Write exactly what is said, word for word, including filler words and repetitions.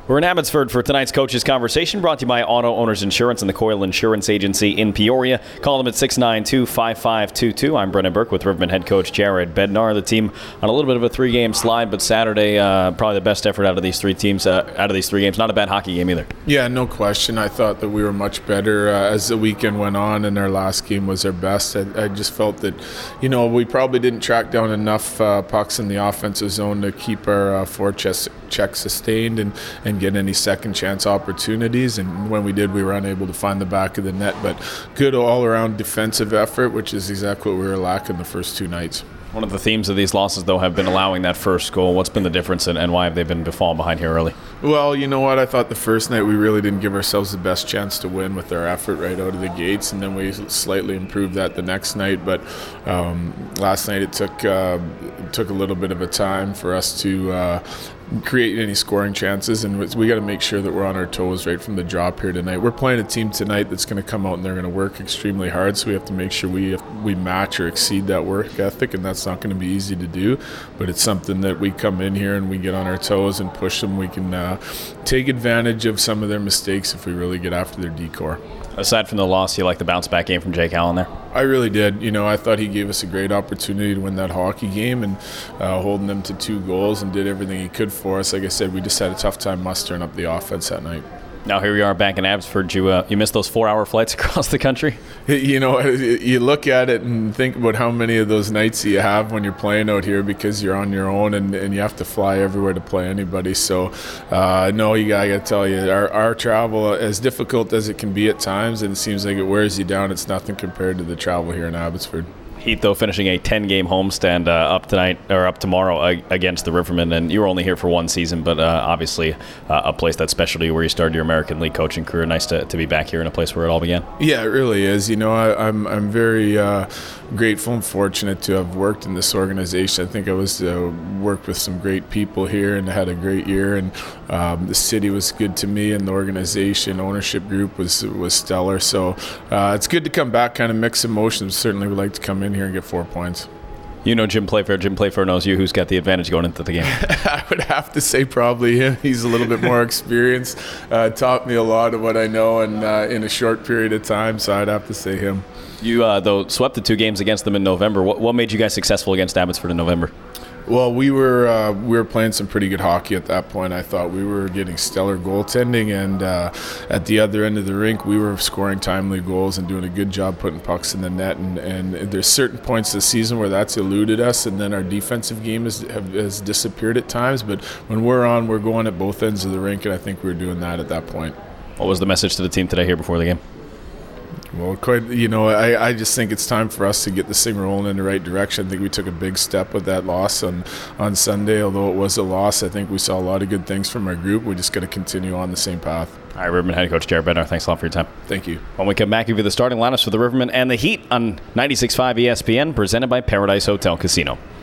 We're in Abbotsford for tonight's Coaches Conversation, brought to you by Auto Owners Insurance and the Coyle Insurance Agency in Peoria. Call them at six nine two, five five two two. I'm Brendan Burke with Riverman head coach Jared Bednar. The team on a little bit of a three-game slide, but Saturday uh, probably the best effort out of these three teams, uh, out of these three games. Not a bad hockey game either. Yeah, no question. I thought that we were much better uh, as the weekend went on, and our last game was our best. I, I just felt that, you know, we probably didn't track down enough uh, pucks in the offensive zone to keep our uh, forecheck check sustained and, and get any second chance opportunities, and when we did, we were unable to find the back of the net. But good all-around defensive effort, which is exactly what we were lacking the first two nights. One of the themes of these losses, though, have been allowing that first goal. What's been the difference, and, and why have they been falling behind here early? Well, you know what? I thought the first night we really didn't give ourselves the best chance to win with our effort right out of the gates, and then we slightly improved that the next night. But um, last night it took uh, it took a little bit of a time for us to uh, create any scoring chances, and we got to make sure that we're on our toes right from the drop here tonight. We're playing a team tonight that's going to come out and they're going to work extremely hard, so we have to make sure we we match or exceed that work ethic, and that's not going to be easy to do, but it's something that we come in here and we get on our toes and push them. We can uh, take advantage of some of their mistakes if we really get after their decor. Aside from the loss, you like the bounce back game from Jake Allen there? I really did. You know, I thought he gave us a great opportunity to win that hockey game, and uh, holding them to two goals, and did everything he could for us. Like I said, we just had a tough time mustering up the offense that night. Now here we are back in Abbotsford. You uh, you missed those four-hour flights across the country? You know, you look at it and think about how many of those nights you have when you're playing out here, because you're on your own and, and you have to fly everywhere to play anybody. So, uh, no, you got to tell you, our, our travel, as difficult as it can be at times, and it seems like it wears you down, it's nothing compared to the travel here in Abbotsford. Heat, though, finishing a ten-game homestand uh, up tonight or up tomorrow uh, against the Rivermen, and you were only here for one season, but uh, obviously uh, a place that's special to you, where you started your American League coaching career. Nice to, to be back here in a place where it all began. Yeah, it really is. You know, I, I'm I'm very uh, grateful and fortunate to have worked in this organization. I think I was uh, worked with some great people here and had a great year, and um, the city was good to me, and the organization ownership group was was stellar. So uh, it's good to come back, kind of mixed emotions. Certainly would like to come in here and get four points. You know Jim Playfair. Jim Playfair knows you. Who's got the advantage going into the game? I would have to say probably him. He's a little bit more experienced. Uh, taught me a lot of what I know, and uh, in a short period of time, so I'd have to say him. You, uh, though, swept the two games against them in November. What, what made you guys successful against Abbotsford in November? Well, we were uh, we were playing some pretty good hockey at that point. I thought we were getting stellar goaltending, and uh, at the other end of the rink, we were scoring timely goals and doing a good job putting pucks in the net. And, and there's certain points this season where that's eluded us, and then our defensive game has, have, has disappeared at times. But when we're on, we're going at both ends of the rink, and I think we were doing that at that point. What was the message to the team today here before the game? Well, quite, you know, I, I just think it's time for us to get this thing rolling in the right direction. I think we took a big step with that loss on, on Sunday. Although it was a loss, I think we saw a lot of good things from our group. We just got to continue on the same path. All right, Riverman head coach Jared Bednar, thanks a lot for your time. Thank you. When we come back, give you the starting lineups for the Rivermen and the Heat on ninety-six point five E S P N, presented by Paradise Hotel Casino.